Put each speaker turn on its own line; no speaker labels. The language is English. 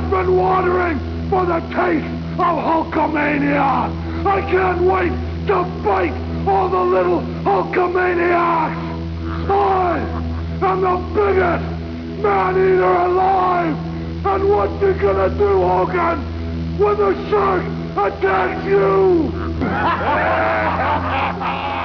I've been watering for the taste of Hulkamania. I can't wait to bite all the little Hulkamaniacs. I am the biggest man-eater alive. And what you gonna do, Hogan, when the shark attacks you?